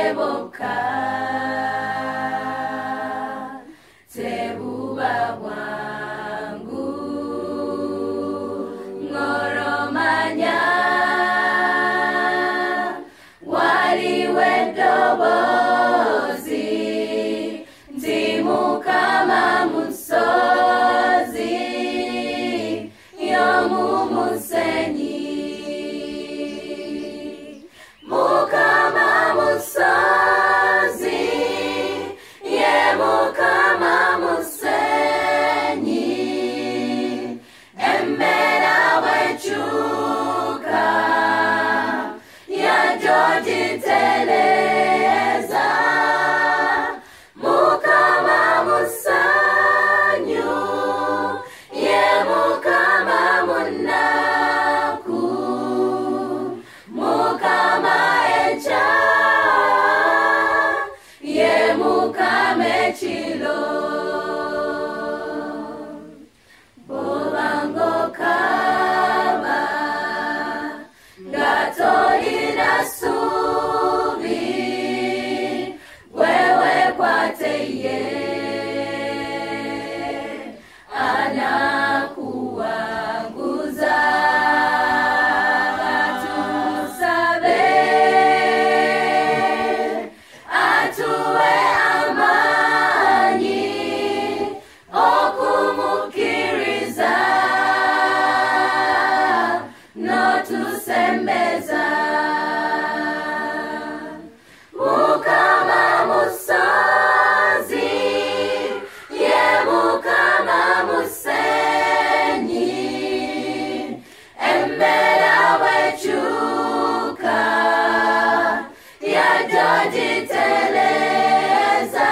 Teboka Tebuba wangu Ngoromanya Waliwe dobozi Ndimu kama musozi Yomu musenyi Mukama musozi Ye mukama musenyi Embera wechuka Ya Georgi teleza Mukama musanyu Ye mukama munaku Mukama echa Ye mukame chilo Bobango kaba Gato inasubi Wewe kwateye Anakuaguza Atusabe Atue amanyi Okumukiriza Notusembeza Mukama musozi Ye mukama musenyi Embera wechuka Ya Georgi teleza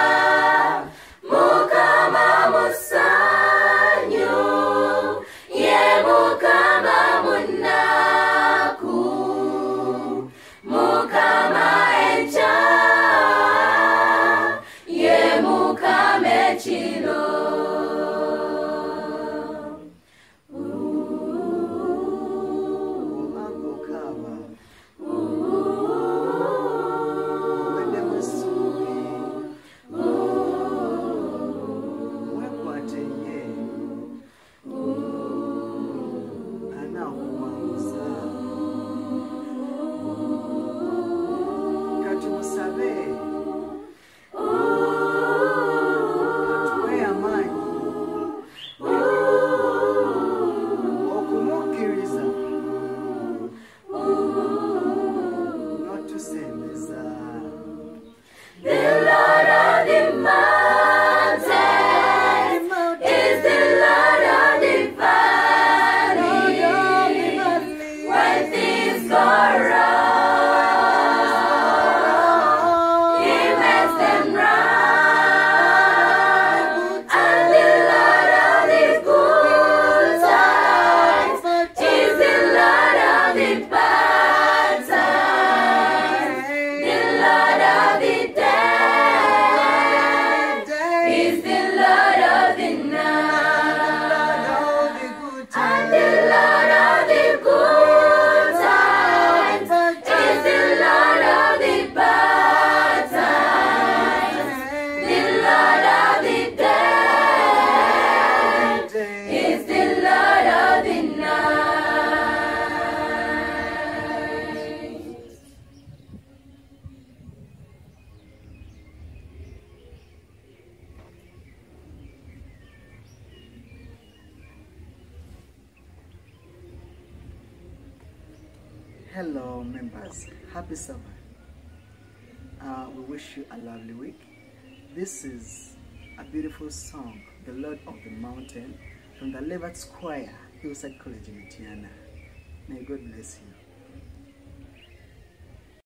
Mukama musanyu Ye mukama munaku Mukama echa Ye mukame chilo Hello members, happy summer. We wish you a lovely week. This is a beautiful song, The Lord of the Mountain, from the Levert Choir, Hillside College in Etiana. May God bless you.